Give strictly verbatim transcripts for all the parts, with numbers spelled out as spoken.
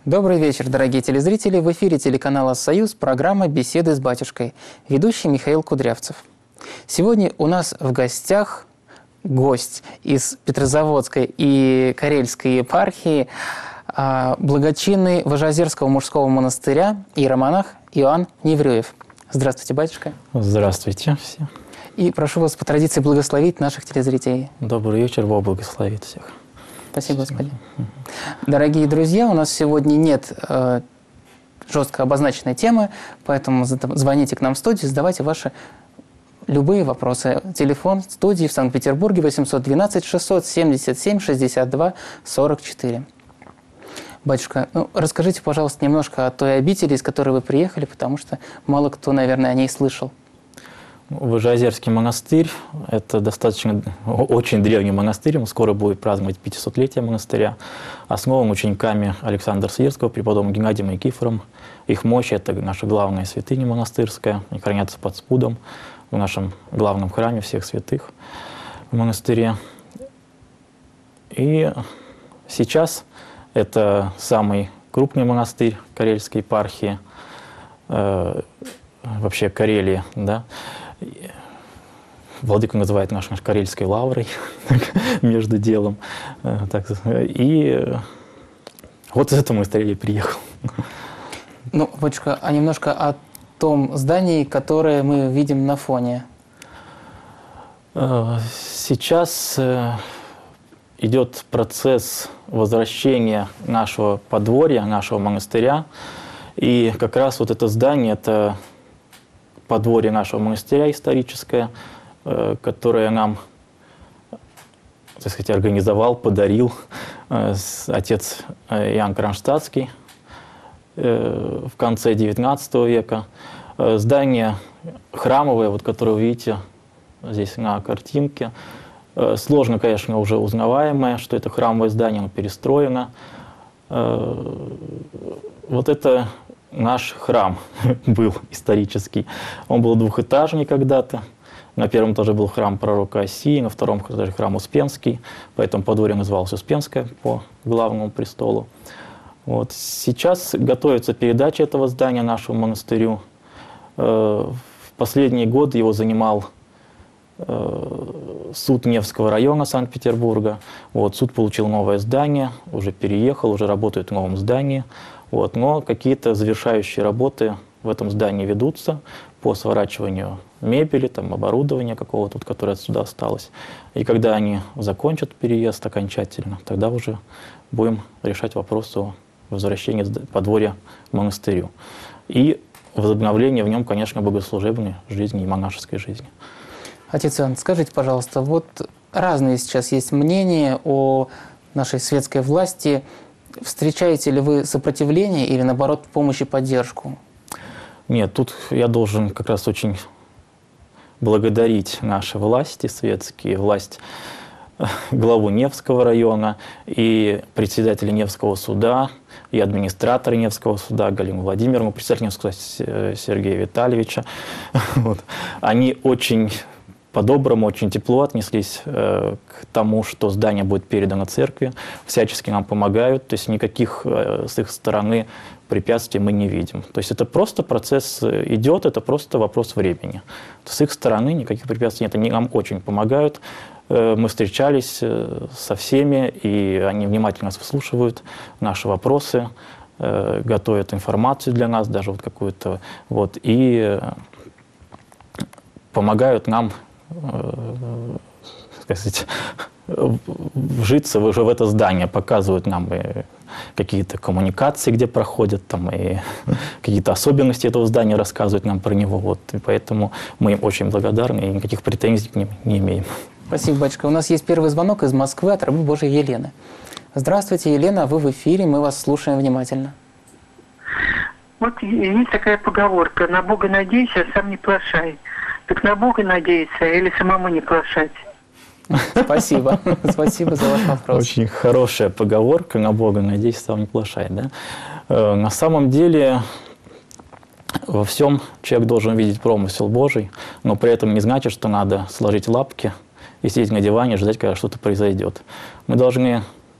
Добрый вечер, дорогие телезрители. В эфире телеканала «Союз» программа «Беседы с батюшкой». Ведущий Михаил Кудрявцев. Сегодня у нас в гостях гость из Петрозаводской и Карельской епархии, благочинный Важоозерского мужского монастыря иеромонах Иоанн Неврюев. Здравствуйте, батюшка. Здравствуйте все. И прошу вас по традиции благословить наших телезрителей. Добрый вечер, Бог благословит всех. Спасибо, господин. Дорогие друзья, у нас сегодня нет э, жестко обозначенной темы, поэтому звоните к нам в студию, задавайте ваши любые вопросы. Телефон студии в Санкт-Петербурге восемьсот двенадцать шестьсот семьдесят семь шестьдесят два сорок четыре. Батюшка, ну, расскажите, пожалуйста, немножко о той обители, из которой вы приехали, потому что мало кто, наверное, о ней слышал. Важоозерский монастырь – это достаточно, очень древний монастырь, он скоро будет праздновать пятисотлетие монастыря. Основан учениками Александра Свирского, преподобным Геннадием и Никифором. Их мощь – это наша главная святыня монастырская, они хранятся под спудом в нашем главном храме всех святых в монастыре. И сейчас это самый крупный монастырь Карельской епархии, э, вообще Карелии, да. Владыка называет наш, наш Карельской лаврой между делом. Так, и вот из этого монастыря я приехал. Ну, батюшка, а немножко о том здании, которое мы видим на фоне. Сейчас идет процесс возвращения нашего подворья, нашего монастыря. И как раз вот это здание, это подворье нашего монастыря историческое, которое нам, так сказать, организовал, подарил отец Иоанн Кронштадтский в конце девятнадцатого века. Здание храмовое, вот, которое вы видите здесь на картинке, сложно, конечно, уже узнаваемое, что это храмовое здание, оно перестроено. Вот это наш храм был исторический. Он был двухэтажный когда-то. На первом этаже был храм пророка Осии, на втором этаже храм Успенский. Поэтому подворье называлось Успенское по главному престолу. Вот. Сейчас готовится передача этого здания нашему монастырю. В последние годы его занимал суд Невского района Санкт-Петербурга. Вот. Суд получил новое здание, уже переехал, уже работает в новом здании. Вот, но какие-то завершающие работы в этом здании ведутся по сворачиванию мебели, там, оборудования какого-то, которое отсюда осталось. И когда они закончат переезд окончательно, тогда уже будем решать вопрос о возвращении подворья к монастырю. И возобновление в нем, конечно, богослужебной жизни и монашеской жизни. Отец Иоанн, скажите, пожалуйста, вот разные сейчас есть мнения о нашей светской власти. Встречаете ли вы сопротивление или, наоборот, помощь и поддержку? Нет, тут я должен как раз очень благодарить наши власти светские, власть главу Невского района и председателя Невского суда, и администратора Невского суда Галину Владимировну, председателя Невского суда Сергея Витальевича. Вот. Они очень по-доброму, очень тепло отнеслись э, к тому, что здание будет передано церкви, всячески нам помогают, то есть никаких э, с их стороны препятствий мы не видим. То есть это просто процесс идет, это просто вопрос времени. С их стороны никаких препятствий нет, они нам очень помогают. Э, мы встречались э, со всеми, и они внимательно нас выслушивают, наши вопросы, э, готовят информацию для нас, даже вот какую-то, вот, и э, помогают нам, как сказать, вжиться уже в это здание, показывают нам и какие-то коммуникации, где проходят, там, и какие-то особенности этого здания рассказывают нам про него. Вот. И поэтому мы им очень благодарны и никаких претензий к ним не имеем. Спасибо, батюшка. У нас есть первый звонок из Москвы от рабы Божией Елены. Здравствуйте, Елена, вы в эфире, мы вас слушаем внимательно. Вот есть такая поговорка: на Бога надейся, а сам не плашай. Так на Бога надеяться или самому не плашать? Спасибо. Спасибо за ваш вопрос. Очень хорошая поговорка: на Бога надейся, сам не плашай. Да? На самом деле во всем человек должен видеть промысел Божий, но при этом не значит, что надо сложить лапки и сидеть на диване и ждать, когда что-то произойдет. Мы должны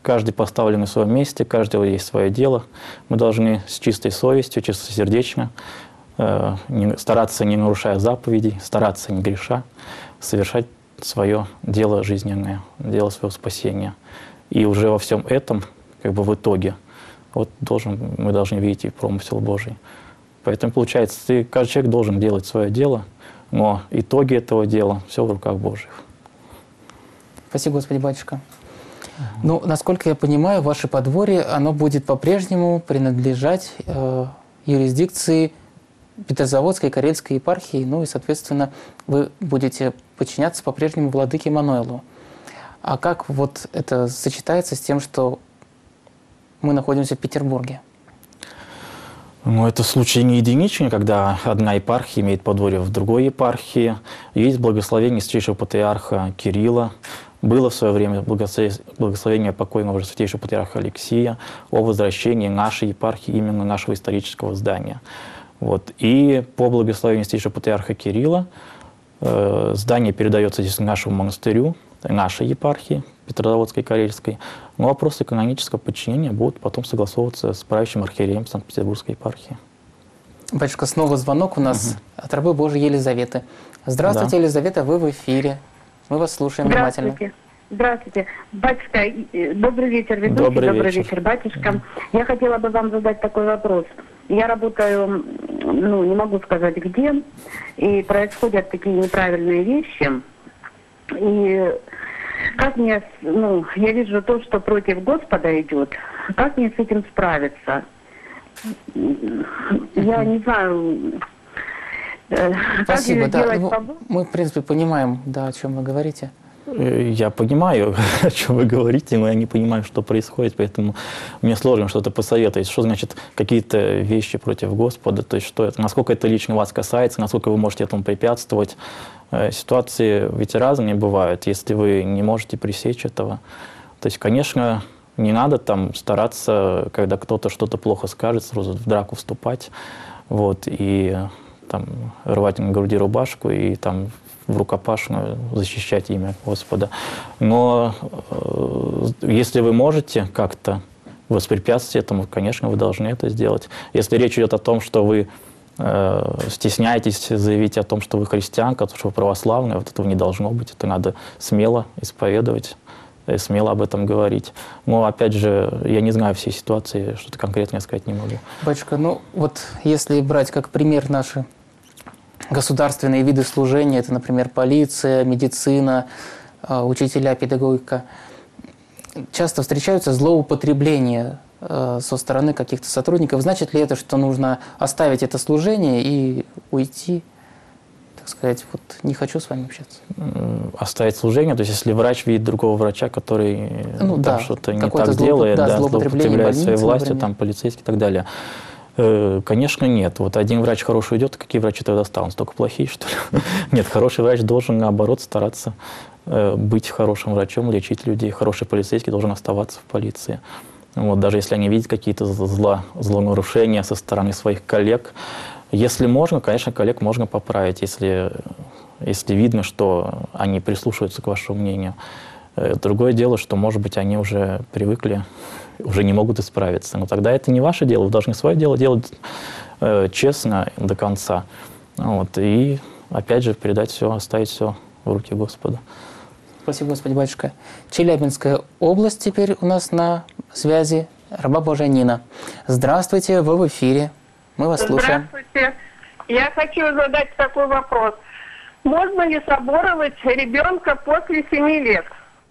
каждый поставлен на своем месте, каждого есть свое дело. Мы должны с чистой совестью, чистосердечно э, не, стараться, не нарушая заповедей, стараться, не греша, совершать свое дело жизненное, дело своего спасения. И уже во всем этом, как бы в итоге, вот должен, мы должны видеть и промысел Божий. Поэтому, получается, ты, каждый человек должен делать свое дело, но итоги этого дела все в руках Божьих. Спасибо, Господи, батюшка. Ну, насколько я понимаю, ваше подворье, оно будет по-прежнему принадлежать э, юрисдикции Петрозаводской и Карельской епархии, ну и, соответственно, вы будете подчиняться по-прежнему владыке Мануэлу. А как вот это сочетается с тем, что мы находимся в Петербурге? Ну, это случай не единичный, когда одна епархия имеет подворье в другой епархии. Есть благословение святейшего патриарха Кирилла. Было в свое время благословение покойного святейшего патриарха Алексия о возвращении нашей епархии, именно нашего исторического здания. Вот. И по благословению святейшего патриарха Кирилла э, здание передается здесь нашему монастырю, нашей епархии, Петрозаводской и Карельской. Но вопросы канонического подчинения будут потом согласовываться с правящим архиереем Санкт-Петербургской епархии. Батюшка, снова звонок у нас угу. от рабы Божией Елизаветы. Здравствуйте, да. Елизавета, вы в эфире. Мы вас слушаем внимательно. Здравствуйте. Здравствуйте. Батюшка, добрый вечер, ведущий. Добрый, добрый вечер. вечер, батюшка. Mm. Я хотела бы вам задать такой вопрос. Я работаю, ну, не могу сказать где, и происходят такие неправильные вещи. И как мне, ну, я вижу то, что против Господа идет. Как мне с этим справиться? Я не знаю... Спасибо, да. Ну, мы, в принципе, понимаем, да, о чем вы говорите. Я понимаю, о чем вы говорите, но я не понимаю, что происходит, поэтому мне сложно что-то посоветовать. Что значит какие-то вещи против Господа? То есть что это? Насколько это лично вас касается, насколько вы можете этому препятствовать? Ситуации ведь разные бывают, если вы не можете пресечь этого. То есть, конечно, не надо там стараться, когда кто-то что-то плохо скажет, сразу в драку вступать, вот, и там рвать на груди рубашку и там в рукопашную защищать имя Господа. Но э, если вы можете как-то воспрепятствовать этому, конечно, вы должны это сделать. Если речь идет о том, что вы э, стесняетесь заявить о том, что вы христианка, что вы православная, вот этого не должно быть. Это надо смело исповедовать, смело об этом говорить. Но, опять же, я не знаю всей ситуации, что-то конкретное сказать не могу. Батюшка, ну вот если брать как пример наши государственные виды служения, это, например, полиция, медицина, учителя, педагогика, часто встречаются злоупотребления со стороны каких-то сотрудников. Значит ли это, что нужно оставить это служение и уйти, так сказать, вот не хочу с вами общаться? Оставить служение? То есть если врач видит другого врача, который ну, да, что-то не так делает, да, да, злоупотребляет своей властью, там, полицейский и так далее. Конечно, нет. Вот один врач хороший уйдет, какие врачи тогда станут? Только плохие, что ли? Нет, хороший врач должен, наоборот, стараться быть хорошим врачом, лечить людей. Хороший полицейский должен оставаться в полиции. Вот, даже если они видят какие-то зло, злонарушения со стороны своих коллег. Если можно, конечно, коллег можно поправить, если, если видно, что они прислушиваются к вашему мнению. Другое дело, что, может быть, они уже привыкли, уже не могут исправиться. Но тогда это не ваше дело. Вы должны свое дело делать э, честно до конца. Вот, и, опять же, передать все, оставить все в руки Господа. Спасибо, Господи, батюшка. Челябинская область теперь у нас на связи. Раба Божия Нина. Здравствуйте, вы в эфире. Мы вас слушаем. Здравствуйте. Я хочу задать такой вопрос. Можно ли соборовать ребенка после семи лет?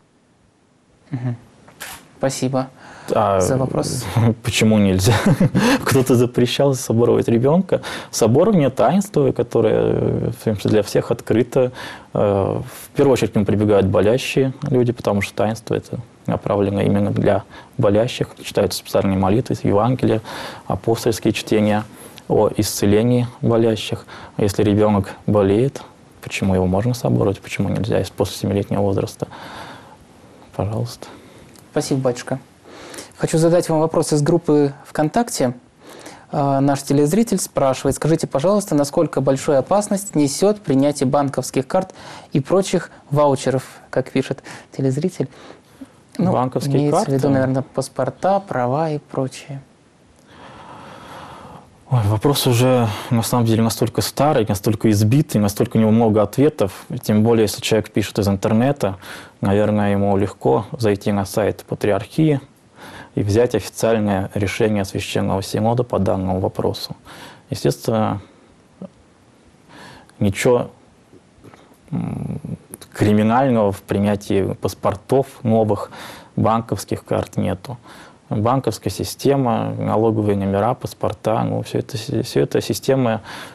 Угу. Спасибо а за вопрос. Почему нельзя? Кто-то запрещал соборовать ребенка. Соборование таинство, которое для всех открыто. В первую очередь к нему прибегают болящие люди, потому что таинство это направлено именно для болящих. Читаются специальные молитвы, Евангелия, апостольские чтения о исцелении болящих. Если ребенок болеет, почему его можно соборовать, почему нельзя, если после семилетнего возраста? Пожалуйста. Спасибо, батюшка. Хочу задать вам вопрос из группы ВКонтакте. Наш телезритель спрашивает, скажите, пожалуйста, насколько большую опасность несет принятие банковских карт и прочих ваучеров, как пишет телезритель? Ну, банковские имеется карты. в виду, наверное, паспорта, права и прочее. Ой, вопрос уже, на самом деле, настолько старый, настолько избитый, настолько у него много ответов. Тем более, если человек пишет из интернета, наверное, ему легко зайти на сайт Патриархии и взять официальное решение Священного Синода по данному вопросу. Естественно, ничего криминального в принятии паспортов новых, банковских карт нету. Банковская система, налоговые номера, паспорта, ну, все это, все это система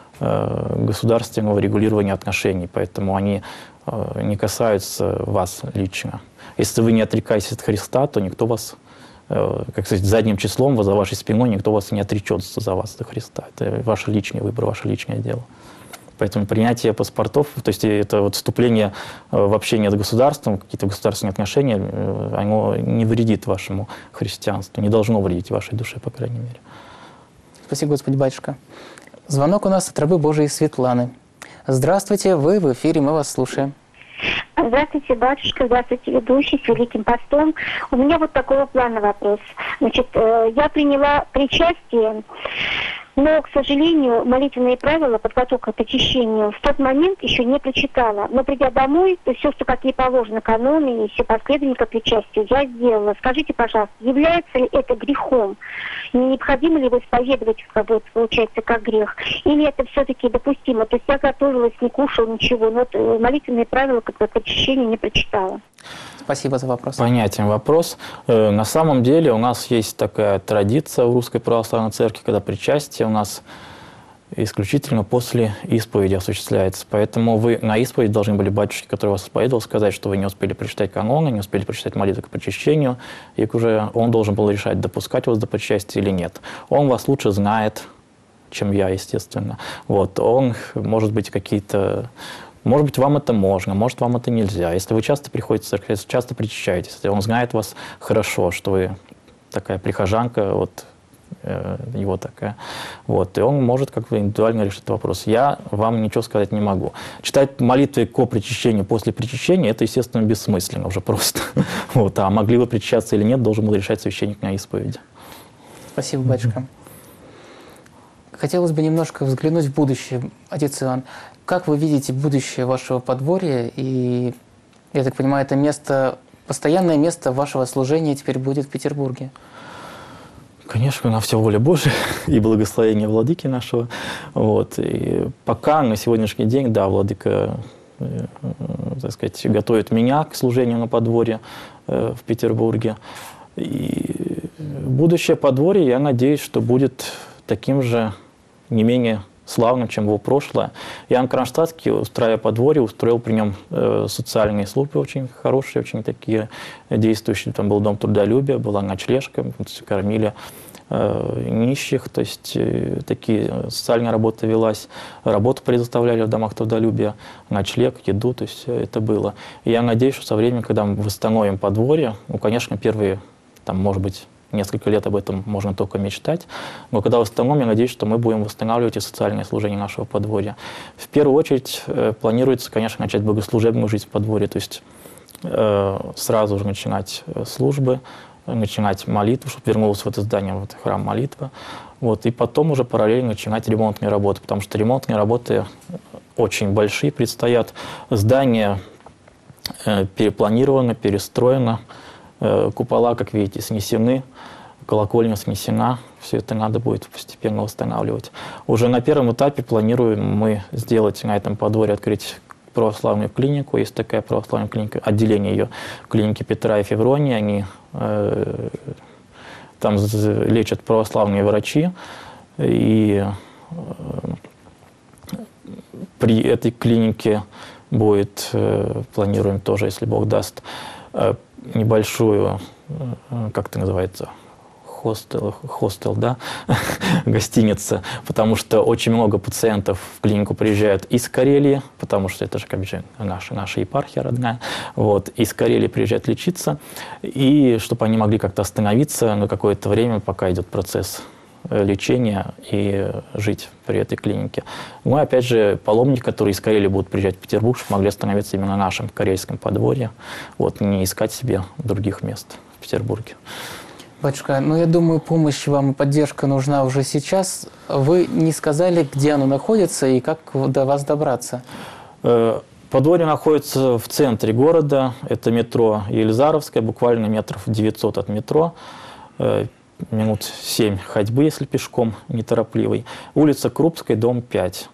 э, государственного регулирования отношений, поэтому они э, не касаются вас лично. Если вы не отрекаетесь от Христа, то никто вас, э, как сказать, задним числом, за вашей спиной никто вас не отречется за вас, за Христа. Это ваш личный выбор, ваше личное дело. Поэтому принятие паспортов, то есть это вот вступление в общение с государством, какие-то государственные отношения, оно не вредит вашему христианству, не должно вредить вашей душе, по крайней мере. Спасибо, Господи, батюшка. Звонок у нас от рабы Божией Светланы. Здравствуйте, вы в эфире, мы вас слушаем. Здравствуйте, батюшка, здравствуйте, ведущий, с Великим Постом. У меня вот такого плана вопрос. Значит, я приняла причастие, но, к сожалению, молитвенные правила, подготовка к очищению в тот момент еще не прочитала. Но придя домой, то все, что как ей положено каноне и все последовника причастия, я сделала. Скажите, пожалуйста, является ли это грехом? Необходимо ли его исповедовать, как бы, получается, как грех? Или это все-таки допустимо? То есть я готовилась, не кушала ничего, но молитвенные правила как бы, к очищению не прочитала. Спасибо за вопрос. Понятен вопрос. На самом деле у нас есть такая традиция в Русской Православной Церкви, когда причастие у нас исключительно после исповеди осуществляется. Поэтому вы на исповедь должны были батюшке, который вас исповедовал, сказать, что вы не успели прочитать каноны, не успели прочитать молитву к причащению, и уже он должен был решать, допускать вас до причастия или нет. Он вас лучше знает, чем я, естественно. Вот. Он, может быть, какие-то... Может быть, вам это можно, может, вам это нельзя. Если вы часто приходите в церковь, если часто причащаетесь, если он знает вас хорошо, что вы такая прихожанка, вот, э, его такая, вот, и он может как бы индивидуально решить этот вопрос. Я вам ничего сказать не могу. Читать молитвы ко причащению после причащения, это, естественно, бессмысленно уже просто. Вот, а могли вы причащаться или нет, должен был решать священник на исповеди. Спасибо, батюшка. Хотелось бы немножко взглянуть в будущее, отец Иоанн. Как вы видите будущее вашего подворья? И, я так понимаю, это место, постоянное место вашего служения теперь будет в Петербурге? Конечно, на все воля Божия и благословение владыки нашего. Вот. И пока на сегодняшний день, да, владыка, так сказать, готовит меня к служению на подворье в Петербурге. И будущее подворье, я надеюсь, что будет таким же, не менее славным, чем его прошлое. Иоанн Кронштадтский, устраивая подворье, устроил при нем э, социальные службы очень хорошие, очень такие действующие. Там был дом трудолюбия, была ночлежка, кормили э, нищих, то есть э, такие социальная работа велась. Работу предоставляли в домах трудолюбия, ночлег, еду, то есть это было. И я надеюсь, что со временем, когда мы восстановим подворье, ну, конечно, первые, там, может быть, несколько лет об этом можно только мечтать. Но когда восстановим, я надеюсь, что мы будем восстанавливать и социальное служение нашего подворья. В первую очередь э, планируется, конечно, начать богослужебную жизнь в подворье, то есть э, сразу же начинать службы, начинать молитву, чтобы вернулся в это здание, в этот храм молитвы. Вот, и потом уже параллельно начинать ремонтные работы, потому что ремонтные работы очень большие предстоят. Здание э, перепланировано, перестроено. Купола, как видите, снесены, колокольня снесена, все это надо будет постепенно восстанавливать. Уже на первом этапе планируем мы сделать на этом подворье, открыть православную клинику. Есть такая православная клиника, отделение ее клиники Петра и Февронии. Они э, там лечат православные врачи. И э, при этой клинике будет, э, планируем тоже, если Бог даст, э, небольшую, как это называется, хостел, хостел, да, гостиница, потому что очень много пациентов в клинику приезжают из Карелии, потому что это же, как же, наша, наша епархия родная, вот, из Карелии приезжают лечиться, и чтобы они могли как-то остановиться на какое-то время, пока идет процесс лечения и жить при этой клинике. Ну и опять же, паломники, которые из Карелии будут приезжать в Петербург, чтобы могли остановиться именно на нашем карельском подворье, вот, не искать себе других мест в Петербурге. Батюшка, ну я думаю, помощь вам и поддержка нужна уже сейчас. Вы не сказали, где оно находится и как до вас добраться? Подворье находится в центре города. Это метро Елизаровское, буквально метров девятьсот от метро. Минут семь ходьбы, если пешком, неторопливый. Улица Крупской, дом пять.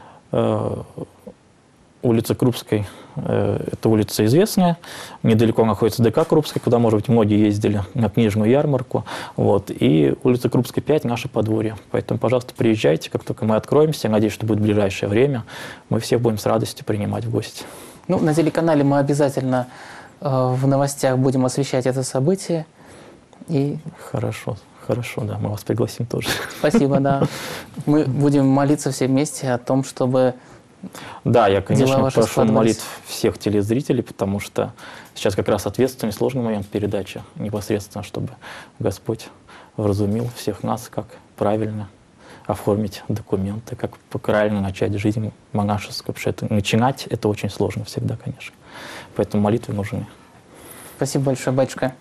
Улица Крупской – это улица известная. Недалеко находится ДК Крупской, куда, может быть, многие ездили на книжную ярмарку. Вот. И улица Крупской, пять – наше подворье. Поэтому, пожалуйста, приезжайте, как только мы откроемся. Я надеюсь, что будет в ближайшее время. Мы всех будем с радостью принимать в гости. Ну, на телеканале мы обязательно э, в новостях будем освещать это событие. И... Хорошо, хорошо, да, мы вас пригласим тоже. Спасибо, да. Мы будем молиться все вместе о том, чтобы... Да, я, конечно, прошу молитв всех телезрителей, потому что сейчас как раз ответственный, сложный момент передачи, непосредственно, чтобы Господь вразумил всех нас, как правильно оформить документы, как правильно начать жизнь монашескую, потому что это, начинать это очень сложно всегда, конечно. Поэтому молитвы нужны. Спасибо большое, батюшка.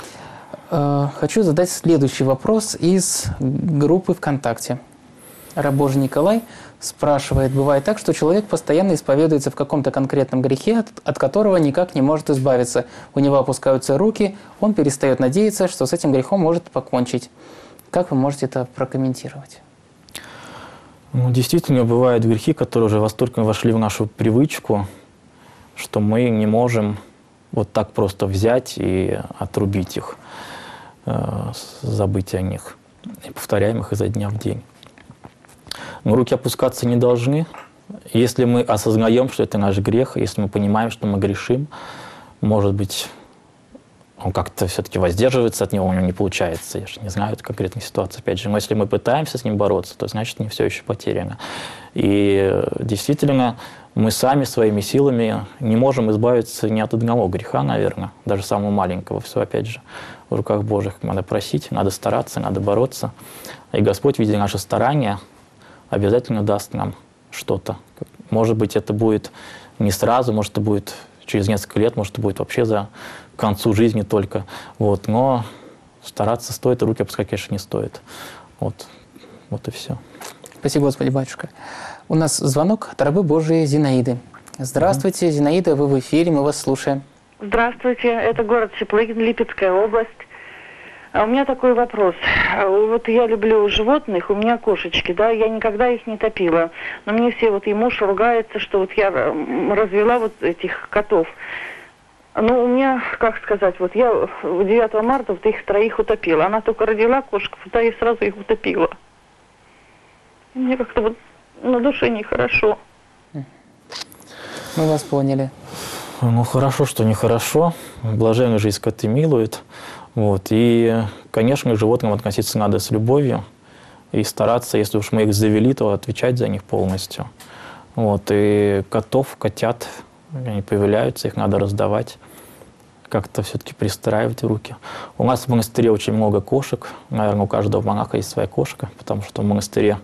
Хочу задать следующий вопрос из группы ВКонтакте. Раб Божий Николай спрашивает, бывает так, что человек постоянно исповедуется в каком-то конкретном грехе, от, от которого никак не может избавиться. У него опускаются руки, он перестает надеяться, что с этим грехом может покончить. Как вы можете это прокомментировать? Ну, действительно, бывают грехи, которые уже настолько вошли в нашу привычку, что мы не можем вот так просто взять и отрубить их, э, забыть о них, и повторяем их изо дня в день. Но руки опускаться не должны. Если мы осознаем, что это наш грех, если мы понимаем, что мы грешим, может быть, он как-то все-таки воздерживается от него, у него не получается. Я же не знаю эту конкретную ситуацию. Опять же, но если мы пытаемся с ним бороться, то значит, не все еще потеряно. И действительно, мы сами своими силами не можем избавиться ни от одного греха, наверное, даже самого маленького. Все, опять же, в руках Божьих. Надо просить, надо стараться, надо бороться. И Господь, видя наши старания, обязательно даст нам что-то. Может быть, это будет не сразу, может, это будет через несколько лет, может, это будет вообще за к концу жизни только. Вот. Но стараться стоит, и руки опускать, конечно, не стоит. Вот, вот и все. Спасибо, Господи, батюшка. У нас звонок от рабы Божией Зинаиды. Здравствуйте, Зинаида, вы в эфире, мы вас слушаем. Здравствуйте, это город Сиплыгин, Липецкая область. А у меня такой вопрос. Вот я люблю животных, у меня кошечки, да, я никогда их не топила. Но мне все, вот и муж ругается, что вот я развела вот этих котов. Ну, у меня, как сказать, вот я девятого марта вот их троих утопила. Она только родила кошку, да, и сразу их утопила. Мне как-то вот на душе нехорошо. Мы вас поняли. Ну, хорошо, что нехорошо. Блаженная жизнь коты милует. Вот. И, конечно, к животным относиться надо с любовью и стараться, если уж мы их завели, то отвечать за них полностью. Вот. И котов, котят, они появляются, их надо раздавать, как-то все-таки пристраивать в руки. У нас в монастыре очень много кошек. Наверное, у каждого монаха есть своя кошка, потому что в монастыре,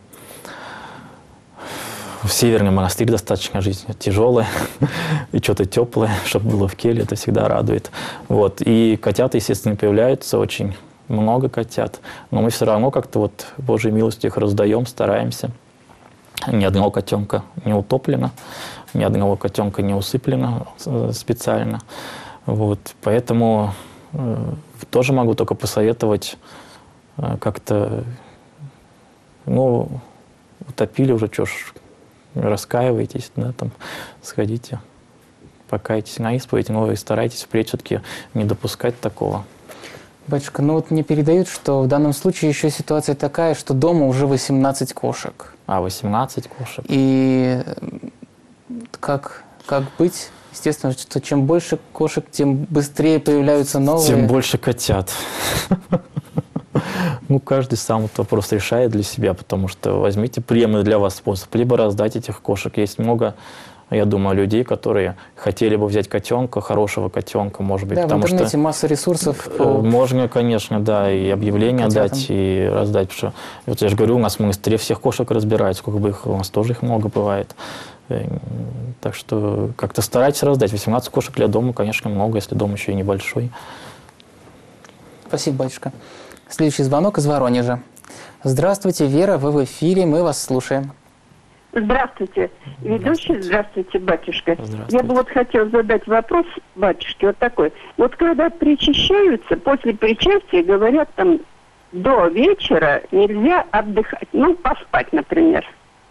в северный монастырь достаточно жизнь тяжелая и что-то теплое, чтобы было в келье, это всегда радует. Вот. И котята, естественно, появляются, очень много котят, но мы все равно как-то вот Божьей милостью их раздаем, стараемся. Ни одного котенка не утоплено, ни одного котенка не усыплено специально. Вот. Поэтому э, тоже могу только посоветовать э, как-то, ну, утопили уже, что ж, раскаивайтесь, да, там, сходите, покайтесь на исповедь, но и старайтесь впредь все-таки не допускать такого. Батюшка, ну вот мне передают, что в данном случае еще ситуация такая, что дома уже восемнадцать кошек. А, восемнадцать кошек. И как, как быть? Естественно, что чем больше кошек, тем быстрее появляются новые. Тем больше котят. Ну, каждый сам этот вопрос решает для себя, потому что возьмите приемлемый для вас способ. Либо раздать этих кошек. Есть много я думаю, людей, которые хотели бы взять котенка, хорошего котенка, может быть. Да, потому в интернете что масса ресурсов. По... Можно, конечно, да, и объявления котятам. дать, и раздать. Потому что, вот я же говорю, у нас в монастыре всех кошек разбирают, сколько бы их, у нас тоже их много бывает. Так что как-то старайтесь раздать. восемнадцать кошек для дома, конечно, много, если дом еще и небольшой. Спасибо, батюшка. Следующий звонок из Воронежа. Здравствуйте, Вера, вы в эфире, мы вас слушаем. Здравствуйте, ведущий, здравствуйте, батюшка. Здравствуйте. Я бы вот хотела задать вопрос батюшке вот такой. Вот когда причащаются, после причастия говорят там до вечера нельзя отдыхать, ну, поспать, например.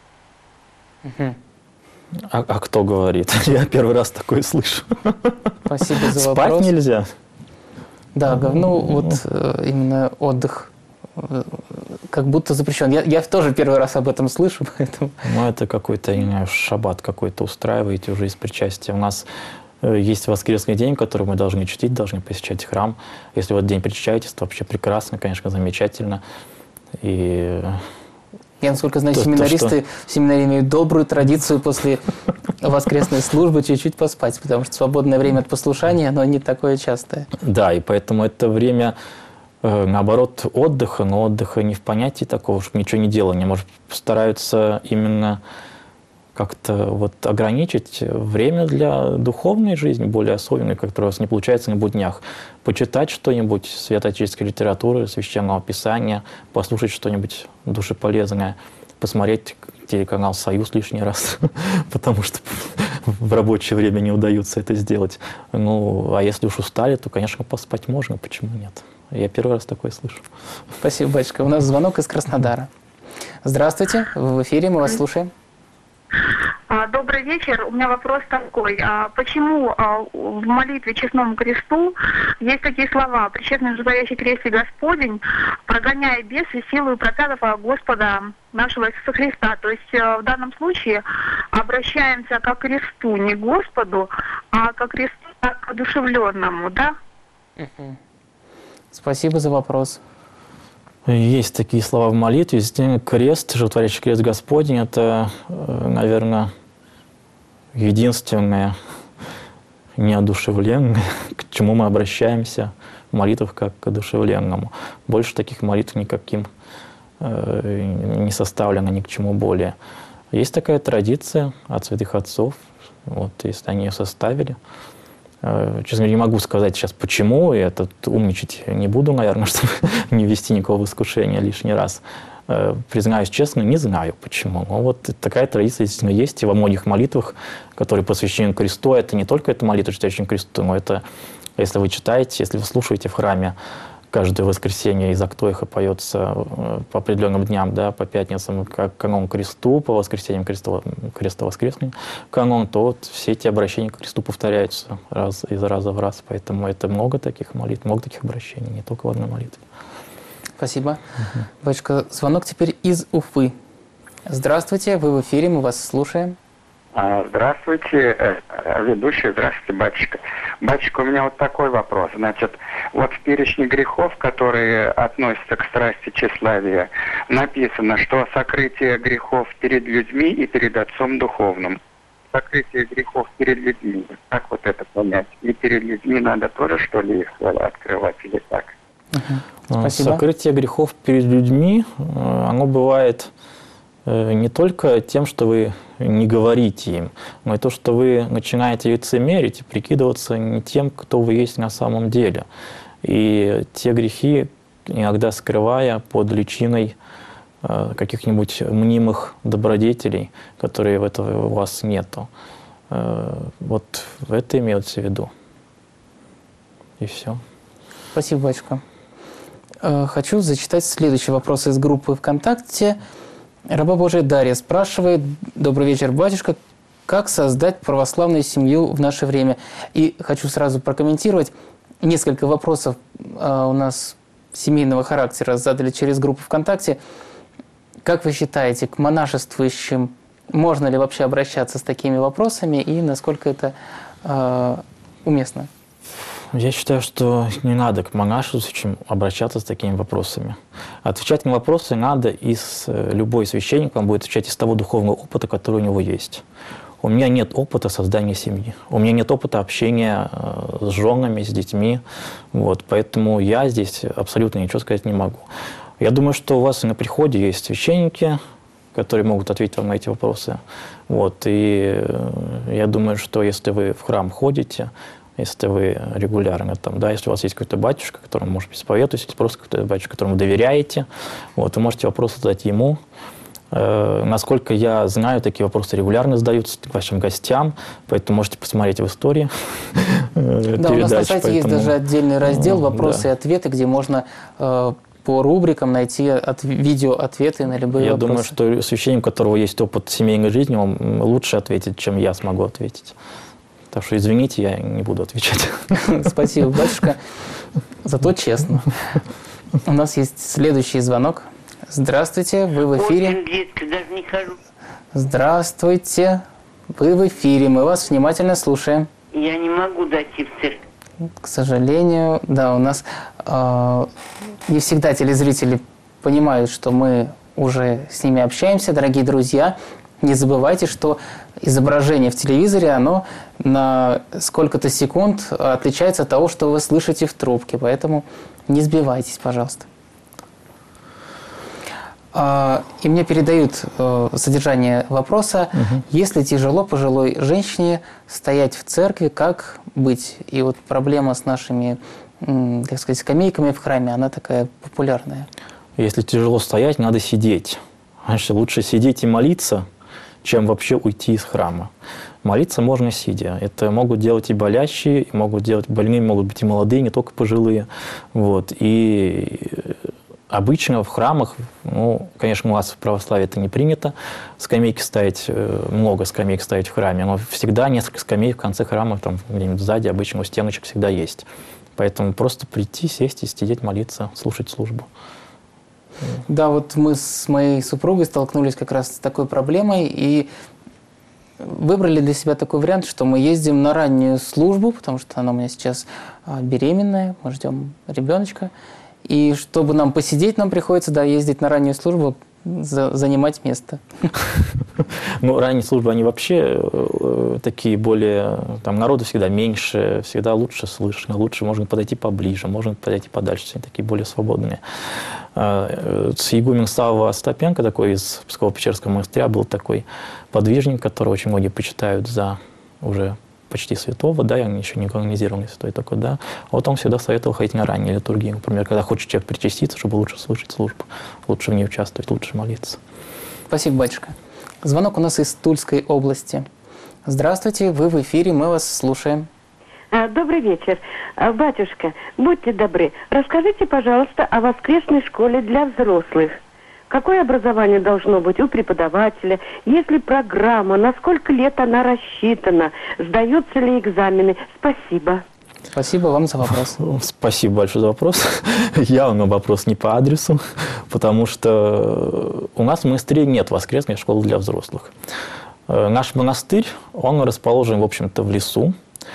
Угу. А, а кто говорит? Я первый раз такое слышу. Спасибо за Спать вопрос. нельзя? Да, ну вот э, именно отдых э, как будто запрещен. Я, я тоже первый раз об этом слышу, поэтому... Ну, это какой-то, я не знаю, шаббат какой-то устраиваете уже из причастия. У нас э, есть воскресный день, который мы должны чтить, должны посещать храм. Если в этот день причащаетесь, то вообще прекрасно, конечно, замечательно. И... Я, насколько знаю, То- то, семинаристы в семинаре имеют добрую традицию после воскресной службы чуть-чуть поспать, потому что свободное время от послушания, оно не такое частое. Да, и поэтому это время, э, наоборот, отдыха, но отдыха не в понятии такого, чтобы ничего не делания. Может, стараются именно как-то вот ограничить время для духовной жизни, более особенной, которая у вас не получается на буднях. Почитать что-нибудь святоотеческой литературы, священного писания, послушать что-нибудь душеполезное, посмотреть телеканал «Союз» лишний раз, потому что в рабочее время не удается это сделать. Ну, а если уж устали, то, конечно, поспать можно, почему нет? Я первый раз такое слышу. Спасибо, батюшка. У нас звонок из Краснодара. Здравствуйте, вы в эфире, мы вас слушаем. Добрый вечер. У меня вопрос такой. Почему в молитве честному кресту есть такие слова: «Пречестный животворящий кресте Господень, прогоняя бесы силою проклятого Господа нашего Иисуса Христа». То есть в данном случае обращаемся к кресту не к Господу, а к кресту к одушевленному, да? Спасибо за вопрос. Есть такие слова в молитве. Крест, животворящий крест Господень, это, наверное, единственное неодушевленное, к чему мы обращаемся в молитвах как к одушевленному. Больше таких молитв никаким не составлено, ни к чему более. Есть такая традиция от святых отцов, вот, если они ее составили. Честно говоря, не могу сказать сейчас, почему, я тут умничать не буду, наверное, чтобы не ввести никакого искушения лишний раз. Признаюсь честно, не знаю почему. Но вот такая традиция действительно есть, и во многих молитвах, которые посвящены кресту, это не только эта молитва, читающая кресту, но это, если вы читаете, если вы слушаете в храме, каждое воскресенье из Актоиха поется по определенным дням, да, по пятницам, как канон кресту, по воскресеньям креста, креста воскресный канон, то вот все эти обращения к кресту повторяются раз, из раза в раз. Поэтому это много таких молитв, много таких обращений, не только в одной молитве. Спасибо. Угу. Батюшка, звонок теперь из Уфы. Здравствуйте, вы в эфире, мы вас слушаем. Здравствуйте, ведущий, здравствуйте, батюшка. Батюшка, у меня вот такой вопрос. Значит, вот в перечне грехов, которые относятся к страсти тщеславия, написано, что сокрытие грехов перед людьми и перед Отцом Духовным. Сокрытие грехов перед людьми, как вот это понять? И перед людьми надо тоже, что ли, их открывать или так? Угу. Спасибо. Сокрытие грехов перед людьми, оно бывает не только тем, что вы не говорите им, но и то, что вы начинаете лицемерить и прикидываться не тем, кто вы есть на самом деле. И те грехи, иногда скрывая под личиной каких-нибудь мнимых добродетелей, которые в этого у вас нету. Вот это имеется в виду. И все. Спасибо, батюшка. Хочу зачитать следующий вопрос из группы ВКонтакте. Раба Божия Дарья спрашивает: добрый вечер, батюшка, как создать православную семью в наше время? И хочу сразу прокомментировать. Несколько вопросов а, у нас семейного характера задали через группу ВКонтакте. Как вы считаете, к монашествующим можно ли вообще обращаться с такими вопросами и насколько это а, уместно? Я считаю, что не надо к монашествующим обращаться с такими вопросами. Отвечать на вопросы надо из... Любой священник вам будет отвечать из того духовного опыта, который у него есть. У меня нет опыта создания семьи, у меня нет опыта общения с женами, с детьми, вот, поэтому я здесь абсолютно ничего сказать не могу. Я думаю, что у вас на приходе есть священники, которые могут ответить вам на эти вопросы. Вот, и я думаю, что если вы в храм ходите, если вы регулярно там, да, если у вас есть какой-то батюшка, которому, может быть, исповедуетесь, просто какой-то батюшка, которому доверяете, вот, вы можете вопросы задать ему. Э, насколько я знаю, такие вопросы регулярно задаются вашим гостям, поэтому можете посмотреть в истории. Да, у нас на сайте есть даже отдельный раздел «Вопросы и ответы», где можно по рубрикам найти от, видео-ответы на любые я вопросы. Я думаю, что священник, у которого есть опыт семейной жизни, он лучше ответит, чем я смогу ответить. Так что, извините, я не буду отвечать. Спасибо, батюшка. Зато честно. У нас есть следующий звонок. Здравствуйте, вы в эфире. Очень редко, даже не хожу. Здравствуйте, вы в эфире. Мы вас внимательно слушаем. Я не могу дойти в церковь. К сожалению, да, у нас э, не всегда телезрители понимают, что мы уже с ними общаемся. Дорогие друзья, не забывайте, что изображение в телевизоре, оно на сколько-то секунд отличается от того, что вы слышите в трубке. Поэтому не сбивайтесь, пожалуйста. И мне передают содержание вопроса. Угу. Если тяжело пожилой женщине стоять в церкви, как быть? И вот проблема с нашими, так сказать, скамейками в храме, она такая популярная. Если тяжело стоять, надо сидеть. Значит, лучше сидеть и молиться, чем вообще уйти из храма. Молиться можно сидя. Это могут делать и болящие, и могут делать больные, могут быть и молодые, не только пожилые. Вот. И обычно в храмах, ну, конечно, у нас в православии это не принято, скамейки ставить, много скамеек ставить в храме, но всегда несколько скамеек в конце храма, там где-нибудь сзади, обычно у стеночек всегда есть. Поэтому просто прийти, сесть и сидеть, молиться, слушать службу. Да, вот мы с моей супругой столкнулись как раз с такой проблемой и выбрали для себя такой вариант, что мы ездим на раннюю службу, потому что она у меня сейчас беременная, мы ждем ребеночка. И чтобы нам посидеть, нам приходится, да, ездить на раннюю службу, за, занимать место. Ну, ранние службы, они вообще э, такие более... Там народу всегда меньше, всегда лучше слышно, лучше можно подойти поближе, можно подойти подальше, они такие более свободные. Э, с игумен Савва Остапенко, такой из Псково-Печерского монастыря, был такой подвижник, которого очень многие почитают за уже почти святого, да, я еще не канонизированный святой такой, да. Вот он всегда советовал ходить на раннюю литургию. Например, когда хочет человек причаститься, чтобы лучше слышать службу, лучше в ней участвовать, лучше молиться. Спасибо, батюшка. Звонок у нас из Тульской области. Здравствуйте, вы в эфире, мы вас слушаем. Добрый вечер. Батюшка, будьте добры, расскажите, пожалуйста, о воскресной школе для взрослых. Какое образование должно быть у преподавателя? Есть ли программа? На сколько лет она рассчитана? Сдаются ли экзамены? Спасибо. Спасибо вам за вопрос. Спасибо большое за вопрос. Явно вопрос не по адресу, потому что у нас в монастыре нет воскресной школы для взрослых. Наш монастырь, он расположен, в общем-то, в лесу.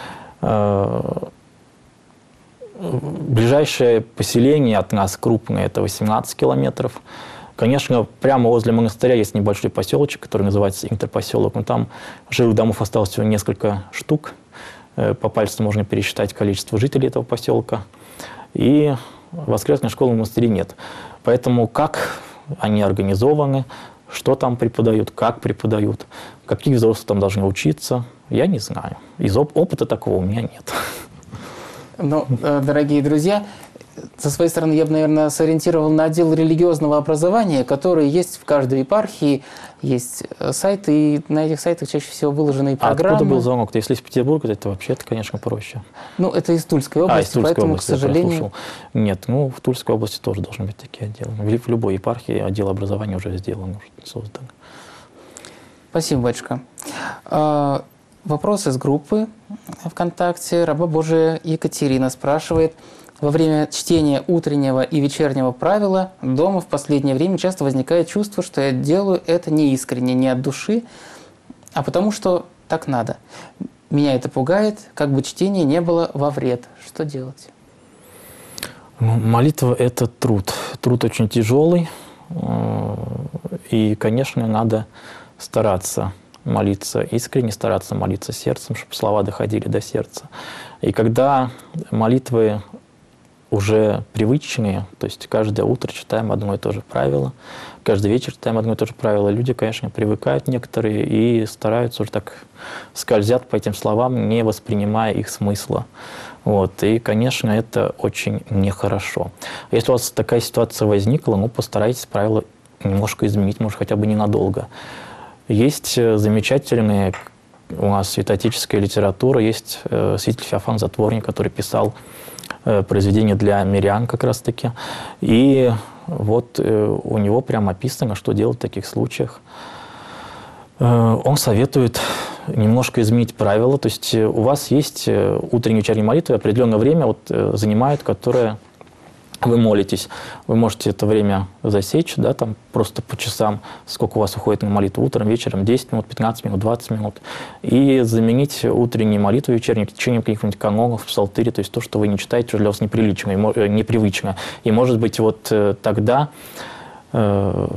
Ближайшее поселение от нас крупное – это восемнадцать километров. Конечно, прямо возле монастыря есть небольшой поселочек, который называется интерпоселок. Но там жилых домов осталось всего несколько штук. По пальцу можно пересчитать количество жителей этого поселка. И воскресной школы в монастыре нет. Поэтому как они организованы, что там преподают, как преподают, какие взрослые там должны учиться, я не знаю. Из оп- опыта такого у меня нет. Ну, дорогие друзья, со своей стороны я бы, наверное, сориентировал на отдел религиозного образования, который есть в каждой епархии, есть сайты, и на этих сайтах чаще всего выложены и программы. А откуда был звонок? Если из Петербурга, то это вообще, конечно, проще. Ну, это из Тульской области, а, из Тульской поэтому, области, к сожалению... Нет, ну, в Тульской области тоже должны быть такие отделы. В любой епархии отдел образования уже сделан, уже создан. Спасибо, батюшка. Вопрос из группы ВКонтакте. Раба Божия Екатерина спрашивает. Во время чтения утреннего и вечернего правила дома в последнее время часто возникает чувство, что я делаю это не искренне, не от души, а потому что так надо. Меня это пугает, как бы чтение не было во вред. Что делать? Молитва – это труд. Труд очень тяжелый. И, конечно, надо стараться молиться искренне, стараться молиться сердцем, чтобы слова доходили до сердца. И когда молитвы уже привычные, то есть каждое утро читаем одно и то же правило, каждый вечер читаем одно и то же правило, люди, конечно, привыкают некоторые и стараются уже так, скользят по этим словам, не воспринимая их смысла. Вот. И, конечно, это очень нехорошо. Если у вас такая ситуация возникла, ну, постарайтесь правила немножко изменить, может, хотя бы ненадолго. Есть замечательные, у нас святоотеческая литература, есть э, святитель Феофан Затворник, который писал э, произведения для мирян как раз-таки. И вот э, у него прямо описано, что делать в таких случаях. Э, он советует немножко изменить правила. То есть у вас есть утренние и вечерние молитвы, определенное время вот, э, занимает, которое вы молитесь. Вы можете это время засечь, да, там просто по часам, сколько у вас уходит на молитву утром, вечером, десять минут, пятнадцать минут, двадцать минут. И заменить утренние молитвы, вечерние, чтением каких-нибудь канонов, псалтыри, то есть то, что вы не читаете, что для вас неприлично, и, непривычно. И, может быть, вот тогда э,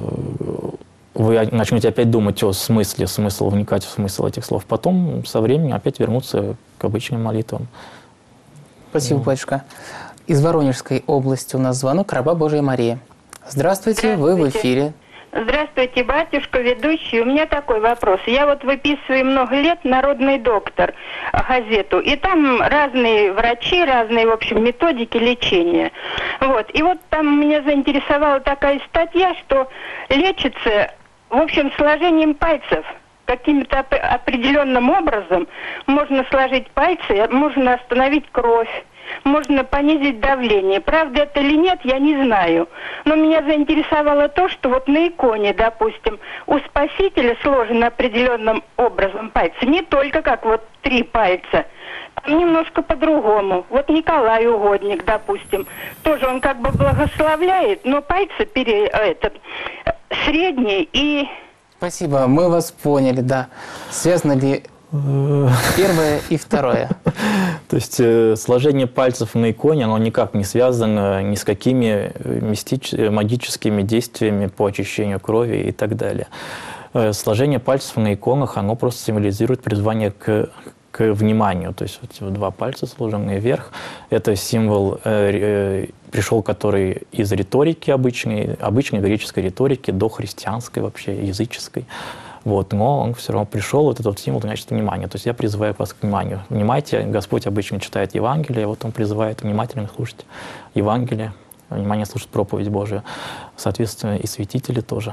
вы начнете опять думать о смысле, смысл, вникать в смысл этих слов. Потом со временем опять вернуться к обычным молитвам. Спасибо, батюшка. Из Воронежской области у нас звонок, раба Божия Мария. Здравствуйте, Здравствуйте, вы в эфире. Здравствуйте, батюшка, ведущий. У меня такой вопрос. Я вот выписываю много лет «Народный доктор» газету, и там разные врачи, разные, в общем, методики лечения. Вот. И вот там меня заинтересовала такая статья, что лечится, в общем, сложением пальцев. Каким-то определенным образом можно сложить пальцы, можно остановить кровь, можно понизить давление. Правда это или нет, я не знаю. Но меня заинтересовало то, что вот на иконе, допустим, у Спасителя сложены определенным образом пальцы. Не только как вот три пальца, там немножко по-другому. Вот Николай Угодник, допустим, тоже он как бы благословляет, но пальцы пере, это, средние и... Спасибо, мы вас поняли, да. Связано ли первое и второе? То есть э, сложение пальцев на иконе, оно никак не связано ни с какими мистич... магическими действиями по очищению крови и так далее. Э, сложение пальцев на иконах, оно просто символизирует призвание к, к вниманию. То есть вот эти вот два пальца, сложенные вверх, это символ, э, э, пришел который из риторики обычной, обычной греческой риторики до христианской вообще, языческой. Вот, но он все равно пришел, вот этот вот символ, значит, внимание. То есть я призываю вас к вниманию. Внимайте, Господь обычно читает Евангелие, вот он призывает внимательно слушать Евангелие, внимание слушать проповедь Божию. Соответственно, и святители тоже.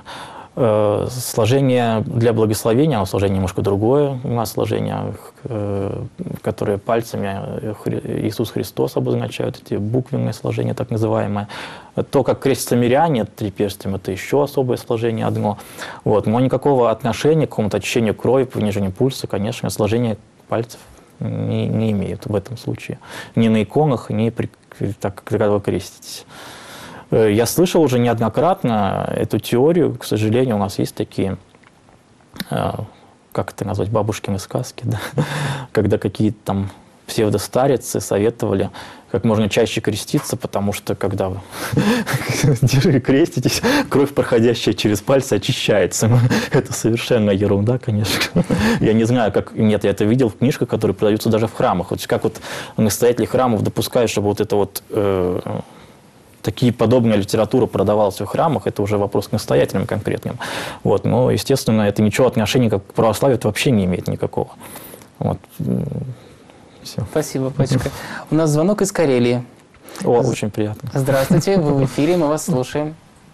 Сложение для благословения, оно сложение немножко другое. У нас сложение, которое пальцами Иисус Христос обозначают, эти буквенные сложения, так называемые. То, как крестятся миряне триперстием, это еще особое сложение одно. Вот. Но никакого отношения к какому-то очищению крови, понижению пульса, конечно, сложение пальцев не, не имеют в этом случае. Ни на иконах, ни при, так, когда вы креститесь. Я слышал уже неоднократно эту теорию, к сожалению, у нас есть такие, как это назвать, бабушкины сказки, да? Когда какие-то там псевдостарицы советовали как можно чаще креститься, потому что когда вы креститесь, кровь, проходящая через пальцы, очищается. Это совершенно ерунда, конечно. Я не знаю, как... Нет, я это видел в книжках, которые продаются даже в храмах. Вот как вот настоятели храмов допускают, чтобы вот это вот... Э, такие подобная литература продавалась в храмах, это уже вопрос к настоятелям конкретным. Вот. Но, естественно, это ничего отношения к православию вообще не имеет никакого. Вот. Все. Спасибо, батюшка. У нас звонок из Карелии. О, очень приятно. Здравствуйте, вы в эфире, мы вас слушаем.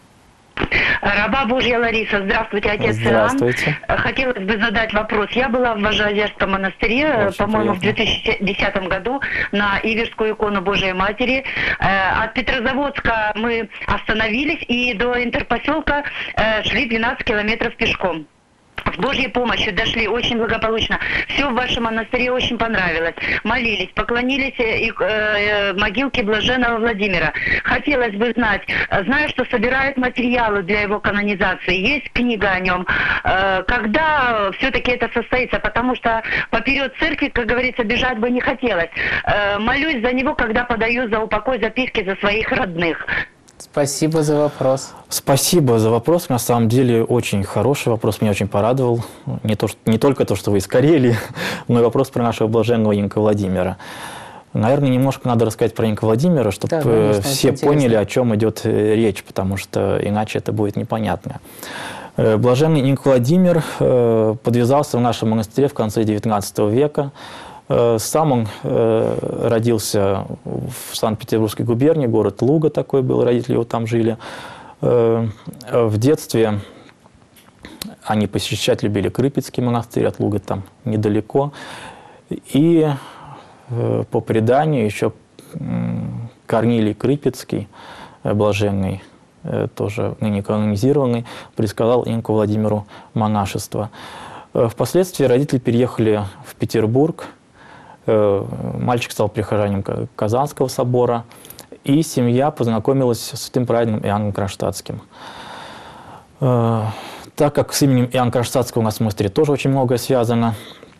Раба Божья Лариса, здравствуйте, отец Здравствуйте. Иоанн. Хотелось бы задать вопрос. Я была в Важеозерском монастыре, по-моему, в две тысячи десятом году на Иверскую икону Божией Матери. От Петрозаводска мы остановились и до Интерпоселка шли двенадцать километров пешком. С Божьей помощью дошли очень благополучно. Все в вашем монастыре очень понравилось. Молились, поклонились и, э, могилке блаженного Владимира. Хотелось бы знать, знаю, что собирают материалы для его канонизации, есть книга о нем. Э, когда все-таки это состоится? Потому что поперед церкви, как говорится, бежать бы не хотелось. Э, молюсь за него, когда подаю за упокой записки за своих родных. Спасибо за вопрос. Спасибо за вопрос. На самом деле очень хороший вопрос, меня очень порадовал. Не, то, что, не только то, что вы из Карелии, но и вопрос про нашего блаженного Инка Владимира. Наверное, немножко надо рассказать про Инка Владимира, чтобы да, конечно, все поняли, о чем идет речь, потому что иначе это будет непонятно. Блаженный Инк Владимир подвязался в нашем монастыре в конце девятнадцатого века. Сам он родился в Санкт-Петербургской губернии, город Луга такой был, родители его там жили. В детстве они посещать любили Крыпецкий монастырь, от Луга там недалеко. И по преданию еще Корнилий Крыпецкий, блаженный, тоже ныне канонизированный, предсказал Инку Владимиру монашество. Впоследствии родители переехали в Петербург. Мальчик стал прихожанином Казанского собора, и семья познакомилась с святым праведным Иоанном Кронштадтским. Так как с именем Иоанна Кронштадтского у нас в монастыре тоже очень многое связано,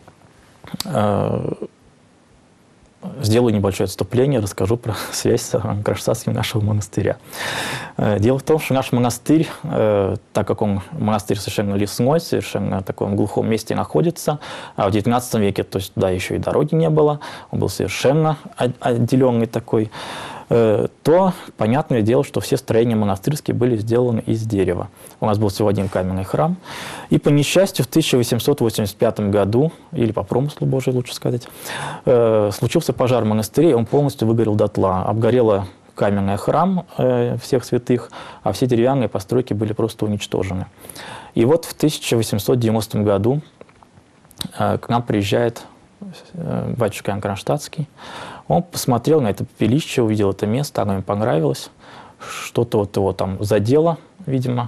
сделаю небольшое отступление, расскажу про связь с Иоанном Кронштадтским нашего монастыря. Дело в том, что наш монастырь, так как он монастырь совершенно лесной, совершенно в таком глухом месте находится, а в девятнадцатом веке, то есть туда еще и дороги не было, он был совершенно отделенный такой, то понятное дело, что все строения монастырские были сделаны из дерева. У нас был всего один каменный храм. И по несчастью в тысяча восемьсот восемьдесят пятом году, или по промыслу Божию лучше сказать, случился пожар в монастыре, он полностью выгорел дотла. Обгорело каменный храм всех святых, а все деревянные постройки были просто уничтожены. И вот в тысяча восемьсот девяностом году к нам приезжает батюшка Иоанн Кронштадтский. Он посмотрел на это пепелище, увидел это место, оно ему понравилось, что-то вот его там задело, видимо.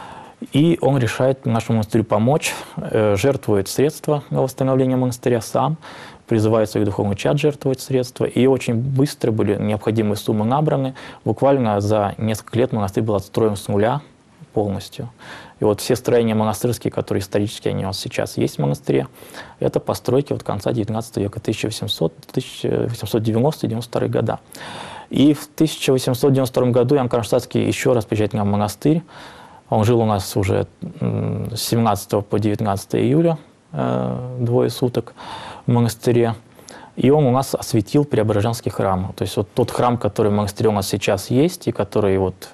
И он решает нашему монастырю помочь, жертвует средства на восстановление монастыря сам, призывает своих духовных чад жертвовать средства. И очень быстро были необходимые суммы набраны. Буквально за несколько лет монастырь был отстроен с нуля полностью. И вот все строения монастырские, которые исторически они у нас сейчас есть в монастыре, это постройки вот конца девятнадцатого века, тысяча восемьсот — тысяча восемьсот девяностый — девяносто второй года. И в тысяча восемьсот девяносто втором году Иоанн Кронштадтский еще раз приезжает к нам в монастырь. Он жил у нас уже с семнадцатого по девятнадцатое июля, двое суток в монастыре. И он у нас осветил Преображенский храм. То есть вот тот храм, который в монастыре у нас сейчас есть, и который вот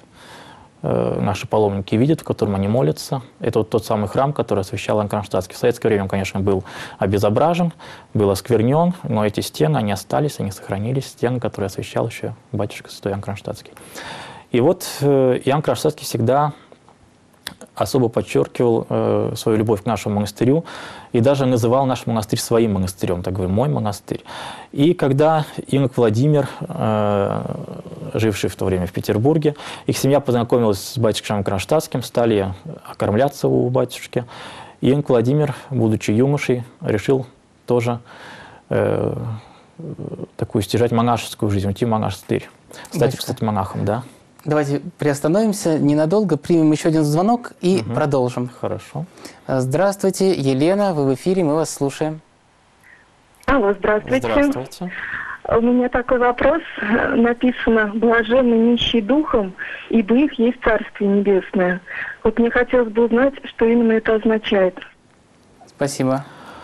наши паломники видят, в котором они молятся. Это вот тот самый храм, который освящал Иоанн Кронштадтский. В советское время он, конечно, был обезображен, был осквернен, но эти стены, они остались, они сохранились, стены, которые освящал еще батюшка святой Иоанн Кронштадтский. И вот Иоанн Кронштадтский всегда особо подчеркивал э, свою любовь к нашему монастырю и даже называл наш монастырь своим монастырем, так говорю, мой монастырь. И когда Инок Владимир, э, живший в то время в Петербурге, их семья познакомилась с батюшкой Кронштадтским, стали окормляться у батюшки, и Инок Владимир, будучи юношей, решил тоже э, такую стяжать монашескую жизнь, уйти в монастырь, стать, батюшка. Кстати, монахом, да. Давайте приостановимся ненадолго, примем еще один звонок и угу. продолжим. Хорошо. Здравствуйте, Елена, вы в эфире, мы вас слушаем. Алло, здравствуйте. Здравствуйте. У меня такой вопрос. Написано «Блаженны нищие духом, ибо их есть Царствие Небесное». Вот мне хотелось бы узнать, что именно это означает. Спасибо.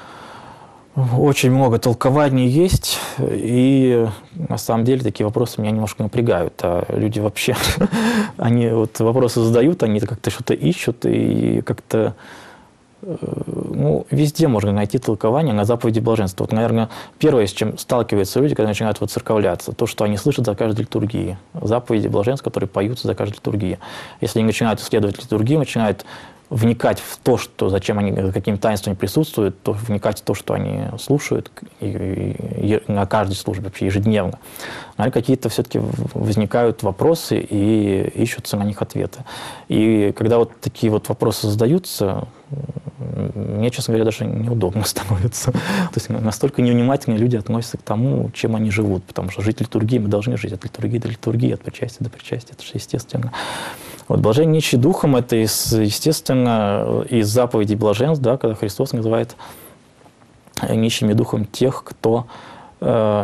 Очень много толкований есть, и на самом деле такие вопросы меня немножко напрягают. А люди вообще, они вот вопросы задают, они как-то что-то ищут, и как-то, ну, везде можно найти толкование на заповеди блаженства. Вот, наверное, первое, с чем сталкиваются люди, когда начинают воцерковляться, то, что они слышат за каждой литургией. Заповеди блаженства, которые поются за каждой литургией. Если они начинают исследовать литургию, начинают вникать в то, что, зачем они, каким таинством присутствуют, то вникать в то, что они слушают и, и, и на каждой службе, вообще ежедневно. Наверное, какие-то все-таки возникают вопросы и ищутся на них ответы. И когда вот такие вот вопросы задаются, мне, честно говоря, даже неудобно становится. То есть настолько невнимательно люди относятся к тому, чем они живут, потому что жить литургией мы должны жить от литургии до литургии, от причастия до причастия, это же естественно. Вот блажение нищие духом, это, из, естественно, из заповедей блаженств, да, когда Христос называет нищими духом тех, кто э,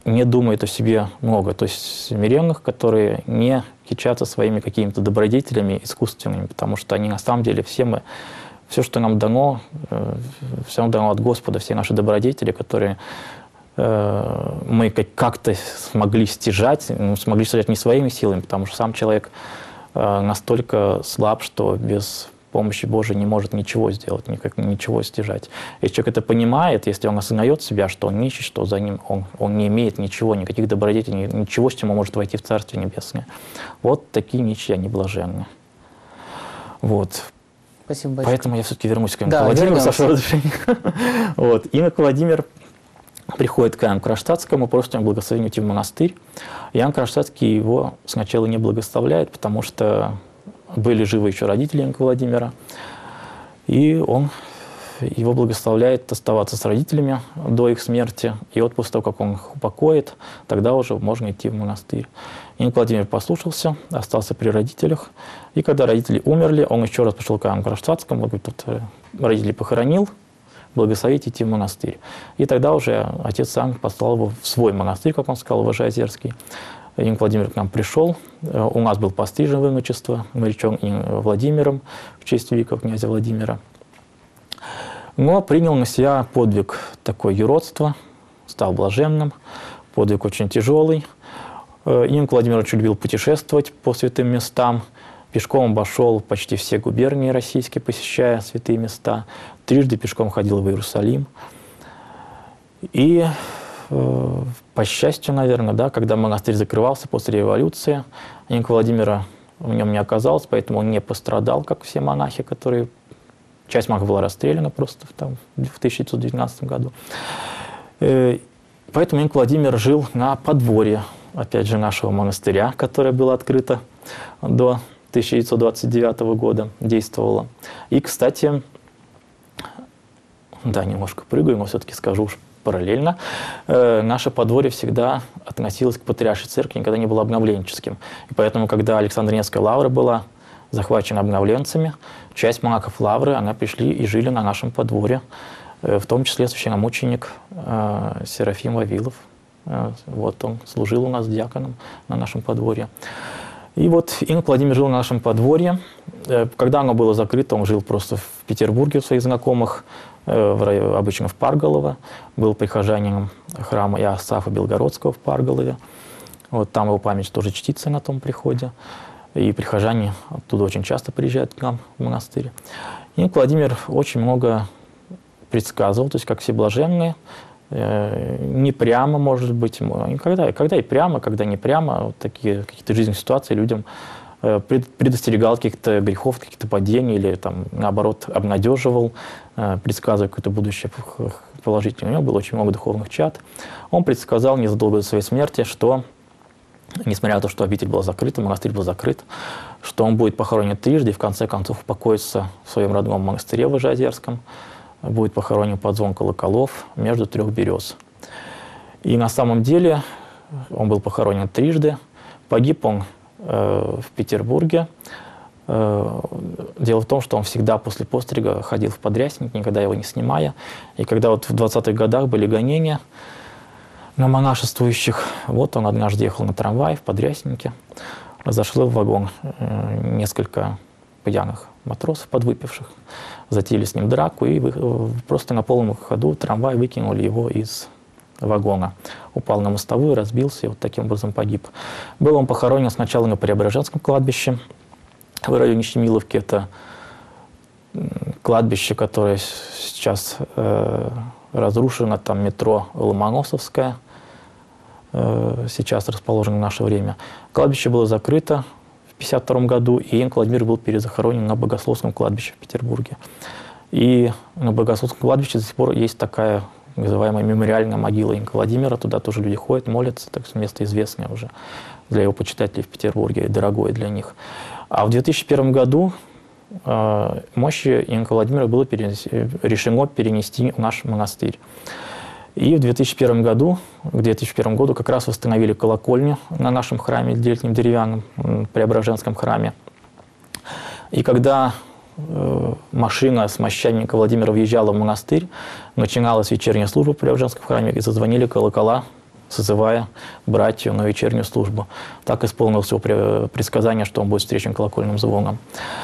не думает о себе много. То есть смиренных, которые не кичатся своими какими-то добродетелями искусственными, потому что они на самом деле все мы, все, что нам дано, все нам дано от Господа, все наши добродетели, которые мы как-то смогли стяжать, смогли стяжать не своими силами, потому что сам человек настолько слаб, что без помощи Божией не может ничего сделать, никак, ничего стяжать. Если человек это понимает, если он осознает себя, что он нищий, что за ним он, он не имеет ничего, никаких добродетелей, ничего, с чем он может войти в Царствие Небесное. Вот такие нищие, они блаженны. Вот. Спасибо большое. Поэтому я все-таки вернусь к Иоанну да, Владимиру, с вашего разрешения. Вот. Иоанн Владимир приходит к Иоанну Кронштадтскому, просит ему благословения уйти в монастырь. Иоанн Кронштадтский его сначала не благословляет, потому что были живы еще родители Иоанна Владимира, и он его благословляет оставаться с родителями до их смерти, и вот после того, как он их упокоит, тогда уже можно идти в монастырь. Иоанн Владимир послушался, остался при родителях, и когда родители умерли, он еще раз пошел к Иоанну Кронштадтскому, говорит, тут родителей похоронил, благословить идти в монастырь. И тогда уже отец Иоанн послал его в свой монастырь, как он сказал, Вожеозерский. Иоанн Владимир к нам пришел, у нас был пострижен в иночество, наречен Владимиром в честь великого князя Владимира. Но принял на себя подвиг такое юродство, стал блаженным, подвиг очень тяжелый. Иоанн Владимир очень любил путешествовать по святым местам, пешком обошел почти все губернии российские, посещая святые места, трижды пешком ходил в Иерусалим. И по счастью, наверное, да, когда монастырь закрывался после революции, Иоанна Владимира в нем не оказалось, поэтому он не пострадал, как все монахи, которые... Часть монахов была расстреляна просто там, в тысяча девятьсот девятнадцатом году. Поэтому Иоанн Владимир жил на подворье, опять же, нашего монастыря, которое было открыто до тысяча девятьсот двадцать девятого года, действовало. И, кстати, да, немножко прыгаю, но все-таки скажу уж, параллельно, э, наше подворье всегда относилось к патриаршей церкви, никогда не было обновленческим. И поэтому, когда Александро-Невская лавра была захвачена обновленцами, часть монахов лавры, она пришли и жили на нашем подворье, э, в том числе священномученик э, Серафим Вавилов. Э, вот он служил у нас диаконом на нашем подворье. И вот Иоанн Владимир жил на нашем подворье. Э, когда оно было закрыто, он жил просто в Петербурге у своих знакомых, в районе, обычно в Парголово, был прихожанином храма Иосафа Белгородского в Парголове. Вот там его память тоже чтится на том приходе. И прихожане оттуда очень часто приезжают к нам в монастырь. И Владимир очень много предсказывал, то есть как все блаженные, э, не прямо, может быть, когда, когда и прямо, когда не прямо, вот такие какие-то жизненные ситуации людям предостерегал каких-то грехов, каких-то падений или, там, наоборот, обнадеживал, предсказывая какое-то будущее положительное. У него было очень много духовных чад. Он предсказал незадолго до своей смерти, что, несмотря на то, что обитель была закрыта, монастырь был закрыт, что он будет похоронен трижды и в конце концов упокоится в своем родном монастыре в Вожеозерском, будет похоронен под звон колоколов между трех берез. И на самом деле он был похоронен трижды. Погиб он в Петербурге. Дело в том, что он всегда после пострига ходил в подрясник, никогда его не снимая. И когда вот в двадцатых годах были гонения на монашествующих, вот он однажды ехал на трамвае в подряснике, зашло в вагон несколько пьяных матросов, подвыпивших, затеяли с ним драку и просто на полном ходу трамвай выкинули его из вагона. Упал на мостовую, разбился и вот таким образом погиб. Был он похоронен сначала на Преображенском кладбище в районе Щемиловки. Это кладбище, которое сейчас э, разрушено, там метро Ломоносовское, э, сейчас расположено в наше время. Кладбище было закрыто в пятьдесят втором году, и Иоанн Владимир был перезахоронен на Богословском кладбище в Петербурге. И на Богословском кладбище до сих пор есть такая называемая мемориальная могила Иоанна Владимира. Туда тоже люди ходят, молятся, так что место известное уже для его почитателей в Петербурге, и дорогое для них. А в две тысячи первом году э, мощи Иоанна Владимира было перенес, решено перенести в наш монастырь. И в две тысячи первом году, к две тысячи первому году как раз восстановили колокольню на нашем храме, летнем деревянном, Преображенском храме. И когда э, машина с мощами Иоанна Владимира въезжала в монастырь, начиналась вечерняя служба в Преображенском храме, и зазвонили колокола созывая братью на вечернюю службу. Так исполнилось его предсказание, что он будет встречен колокольным звоном.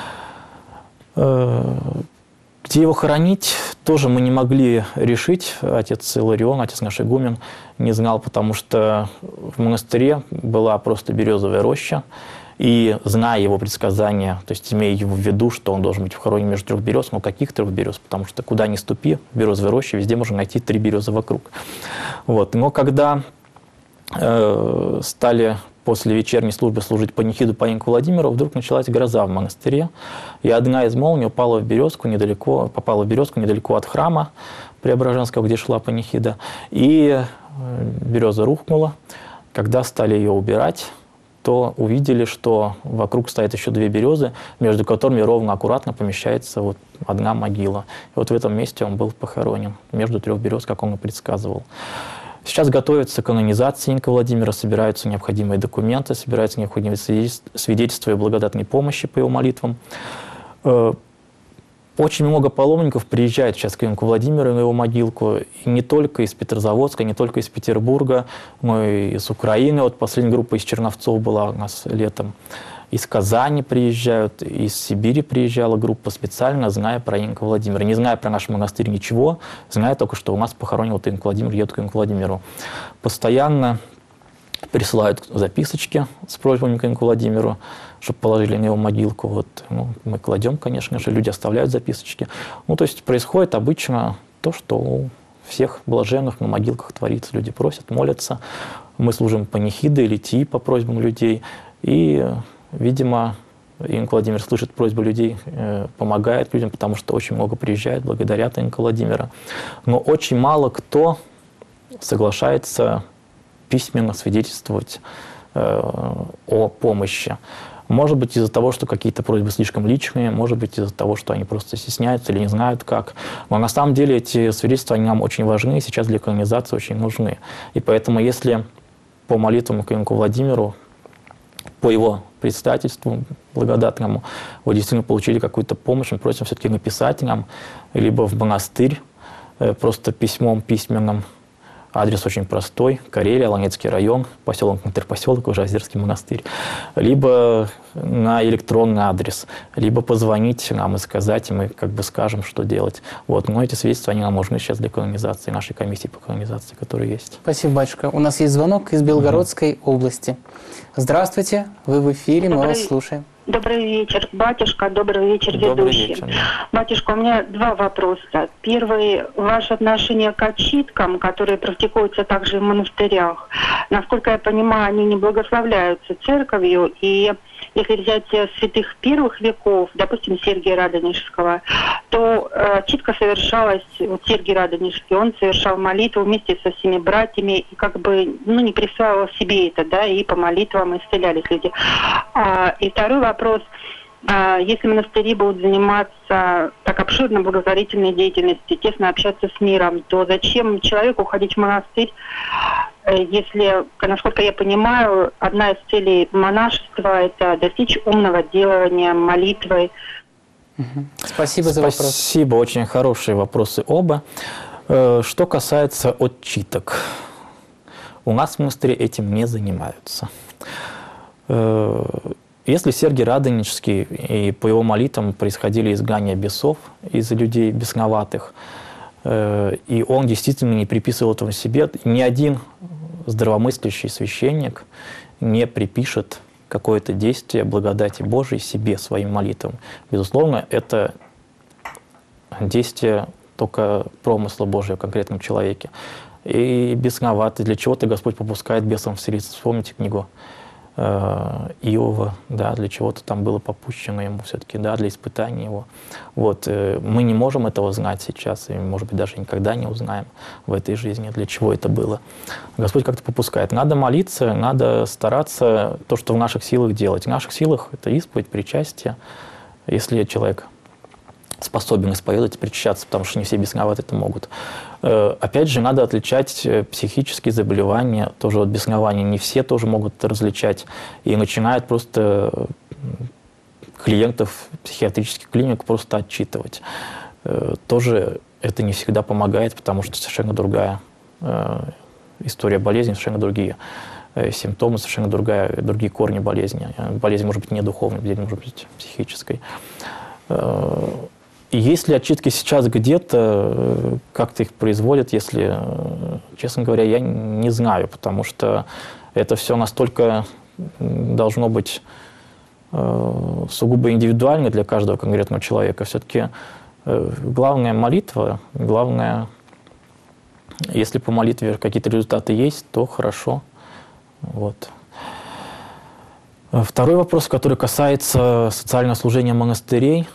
Где его хоронить, тоже мы не могли решить. Отец Иларион, отец наш игумен, не знал, потому что в монастыре была просто березовая роща. И зная его предсказания, то есть имея его в виду, что он должен быть похоронен между трех берез, но каких трех берез? Потому что куда ни ступи, в березовой роще, везде можно найти три березы вокруг. Вот. Но когда э, стали после вечерней службы служить панихиду по Инку Владимиру, вдруг началась гроза в монастыре, и одна из молний упала в березку недалеко, попала в березку недалеко от храма Преображенского, где шла панихида, и береза рухнула. Когда стали ее убирать, то увидели, что вокруг стоят еще две березы, между которыми ровно аккуратно помещается вот одна могила. И вот в этом месте он был похоронен, между трех берез, как он и предсказывал. Сейчас готовится канонизация Инка Владимира, собираются необходимые документы, собираются необходимые свидетельства и благодатной помощи по его молитвам. Очень много паломников приезжает сейчас к Инку Владимиру на его могилку, и не только из Петрозаводска, не только из Петербурга, но и из Украины. Вот последняя группа из Черновцов была у нас летом. Из Казани приезжают, из Сибири приезжала группа специально, зная про Инка Владимира. Не зная про наш монастырь ничего, зная только, что у нас похоронил вот Инка Владимир, едут к Инку Владимиру. Постоянно присылают записочки с просьбами к Инку Владимиру, чтобы положили на его могилку. Вот, ну, мы кладем, конечно же, люди оставляют записочки. Ну, то есть происходит обычно то, что у всех блаженных на могилках творится. Люди просят, молятся. Мы служим панихиды, литии по просьбам людей. И, видимо, Инка Владимир слышит просьбы людей, помогает людям, потому что очень много приезжает, благодарят Инка Владимира. Но очень мало кто соглашается письменно свидетельствовать о помощи. Может быть, из-за того, что какие-то просьбы слишком личные, может быть, из-за того, что они просто стесняются или не знают как. Но на самом деле эти свидетельства они нам очень важны, и сейчас для канонизации очень нужны. И поэтому, если по молитвам к Инку Владимиру, по его предстательству благодатному, вы действительно получили какую-то помощь, мы просим все-таки написать нам, либо в монастырь, просто письмом письменным. Адрес очень простой. Карелия, Ланецкий район, поселок Интерпоселок, уже Озерский монастырь. Либо на электронный адрес, либо позвонить нам и сказать, и мы как бы скажем, что делать. Вот. Но эти свидетельства, они нам нужны сейчас для канонизации, нашей комиссии по канонизации, которая есть. Спасибо, батюшка. У нас есть звонок из Белгородской угу. области. Здравствуйте, вы в эфире, Добрый... мы вас слушаем. Добрый вечер, батюшка, добрый вечер, добрый ведущий. Вечер. Батюшка, у меня два вопроса. Первый, ваше отношение к отчиткам, которые практикуются также в монастырях. Насколько я понимаю, они не благословляются церковью, и если взять святых первых веков, допустим, Сергия Радонежского, то э, читка совершалась, вот Сергий Радонежский, он совершал молитву вместе со всеми братьями, и как бы, ну, не присваивал себе это, да, и по молитвам исцелялись люди. А, и второй вопрос, а, если монастыри будут заниматься так обширно благотворительной деятельностью, тесно общаться с миром, то зачем человеку уходить в монастырь, если, насколько я понимаю, одна из целей монашества – это достичь умного делания, молитвой. Спасибо за вопрос. Спасибо, очень хорошие вопросы оба. Что касается отчиток, у нас в монастыре этим не занимаются. Если Сергий Радонежский и по его молитвам происходили изгнания бесов из людей бесноватых, и он действительно не приписывал этого себе, ни один здравомыслящий священник не припишет какое-то действие благодати Божией себе, своим молитвам. Безусловно, это действие только промысла Божия в конкретном человеке. И бесноватый, для чего-то Господь попускает бесам вселиться. Вспомните книгу Иова, да, для чего-то там было попущено ему все-таки, да, для испытания его. Вот. Мы не можем этого знать сейчас, и, может быть, даже никогда не узнаем в этой жизни, для чего это было. Господь как-то попускает. Надо молиться, надо стараться то, что в наших силах делать. В наших силах это исповедь, причастие. Если человек способен исповедовать, причащаться, потому что не все бесноваты это могут. Опять же, надо отличать психические заболевания, тоже от беснования. Не все тоже могут это различать. И начинают просто клиентов психиатрических клиник просто отчитывать. Тоже это не всегда помогает, потому что совершенно другая история болезни совершенно другие. Симптомы совершенно другая, другие корни болезни. Болезнь может быть не духовной, болезнь может быть психической. И есть ли отчитки сейчас где-то, как-то их производят, если, честно говоря, я не знаю, потому что это все настолько должно быть сугубо индивидуально для каждого конкретного человека. Все-таки главная молитва, главное, если по молитве какие-то результаты есть, то хорошо. Вот. Второй вопрос, который касается социального служения монастырей.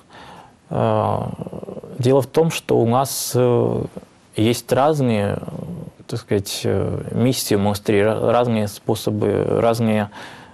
Дело в том, что у нас есть разные, так сказать, миссии монастырей, разные способы, разные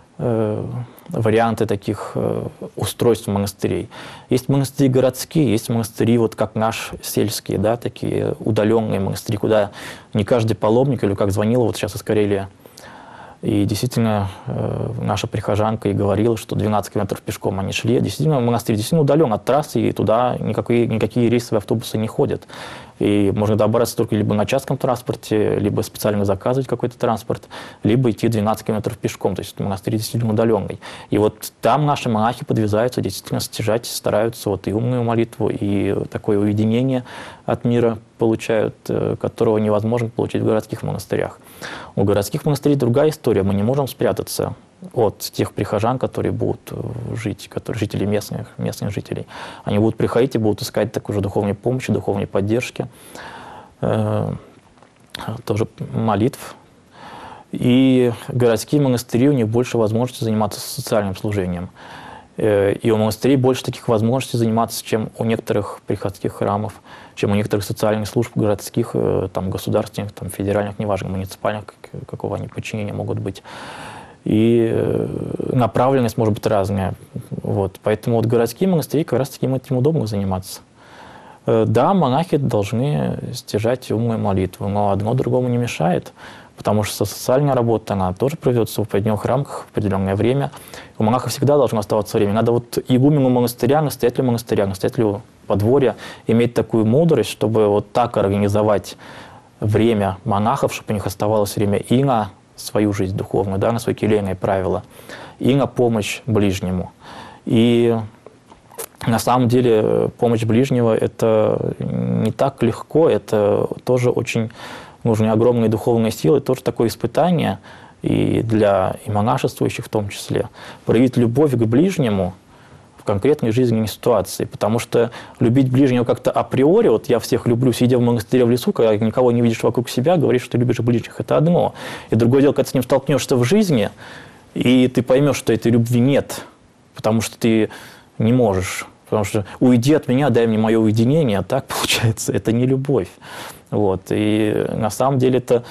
варианты таких устройств монастырей. Есть монастыри городские, есть монастыри, вот как наш, сельские, да, такие удаленные монастыри, куда не каждый паломник, или как звонила вот сейчас из Карелии. И действительно, э, наша прихожанка и говорила, что двенадцать километров пешком они шли. Действительно, монастырь действительно удален от трассы, и туда никакие, никакие рейсовые автобусы не ходят. И можно добраться только либо на частном транспорте, либо специально заказывать какой-то транспорт, либо идти двенадцать километров пешком. То есть монастырь действительно удаленный. И вот там наши монахи подвязаются, действительно стяжать, стараются вот и умную молитву, и такое уединение от мира получают, которого невозможно получить в городских монастырях. У городских монастырей другая история. Мы не можем спрятаться от тех прихожан, которые будут жить, которые, жители местных, местных жителей. Они будут приходить и будут искать такой же духовной помощи, духовной поддержки, э, тоже молитв. И городские монастыри, у них больше возможностей заниматься социальным служением. Э, и у монастырей больше таких возможностей заниматься, чем у некоторых приходских храмов, чем у некоторых социальных служб городских, э, там, государственных, там, федеральных, неважно, муниципальных, как, какого они подчинения могут быть. И направленность может быть разная. Вот. Поэтому вот городские монастыри как раз таким этим удобно заниматься. Да, монахи должны стяжать умную молитву, но одно другому не мешает, потому что социальная работа, она тоже проведется в определенных рамках в определенное время. У монаха всегда должно оставаться время. Надо вот игумену монастыря, настоятелю монастыря, настоятелю подворья иметь такую мудрость, чтобы вот так организовать время монахов, чтобы у них оставалось время и на свою жизнь духовную, да, на свои келейные правила, и на помощь ближнему. И на самом деле помощь ближнего – это не так легко, это тоже очень нужны огромные духовные силы, тоже такое испытание и для и монашествующих в том числе. Проявить любовь к ближнему в конкретной жизненной ситуации, потому что любить ближнего как-то априори, вот я всех люблю, сидя в монастыре в лесу, когда никого не видишь вокруг себя, говоришь, что ты любишь ближних, это одно. И другое дело, когда ты с ним столкнешься в жизни, и ты поймешь, что этой любви нет, потому что ты не можешь, потому что уйди от меня, дай мне мое уединение, а так получается, это не любовь. Вот. И на самом деле это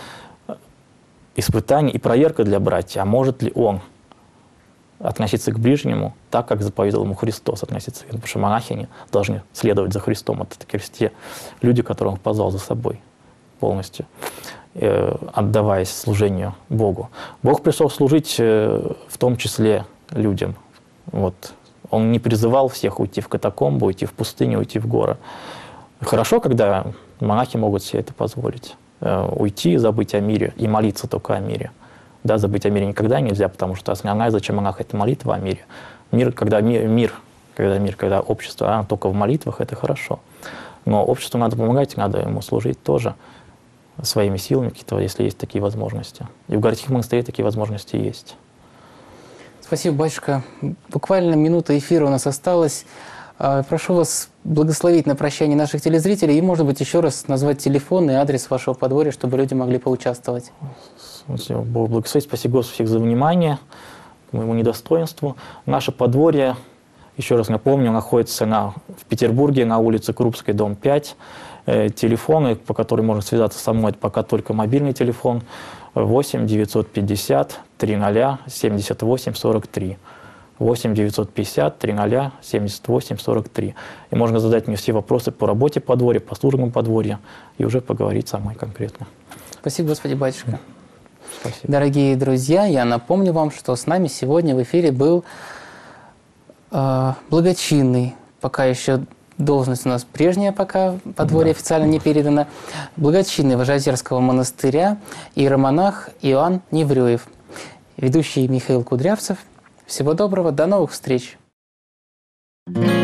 испытание и проверка для братья, а может ли он относиться к ближнему так, как заповедовал ему Христос относиться. Потому что монахи они должны следовать за Христом. Это как раз те люди, которых он позвал за собой полностью, э, отдаваясь служению Богу. Бог пришел служить э, в том числе людям. Вот. Он не призывал всех уйти в катакомбу, уйти в пустыню, уйти в горы. Хорошо, когда монахи могут себе это позволить. Э, уйти, забыть о мире и молиться только о мире. Да, забыть о мире никогда нельзя, потому что основная задача монаха – это молитва о мире. Мир, когда мир, мир, когда мир, когда общество, а только в молитвах – это хорошо. Но обществу надо помогать, надо ему служить тоже своими силами, если есть такие возможности. И в городских монастырях такие возможности есть. Спасибо, батюшка. Буквально минута эфира у нас осталась. Прошу вас благословить на прощание наших телезрителей и, может быть, еще раз назвать телефон и адрес вашего подворья, чтобы люди могли поучаствовать. Бог благословит. Спасибо Господу всех за внимание к моему недостоинству. Наше подворье, еще раз напомню, находится на, в Петербурге на улице Крупской, дом пять. Э, телефоны, по которым можно связаться со мной, это пока только мобильный телефон восемь девятьсот пятьдесят триста семьдесят восемь сорок три. восемь девятьсот пятьдесят триста семьдесят восемь сорок три. И можно задать мне все вопросы по работе подворья, по службам подворья и уже поговорить со мной конкретно. Спасибо, Господи, батюшка. Спасибо. Дорогие друзья, я напомню вам, что с нами сегодня в эфире был э, благочинный, пока еще должность у нас прежняя, пока подворье да. официально не передано. Благочинный Важоозерского монастыря иеромонах Иоанн Неврёев. Ведущий Михаил Кудрявцев. Всего доброго, до новых встреч! Thank you.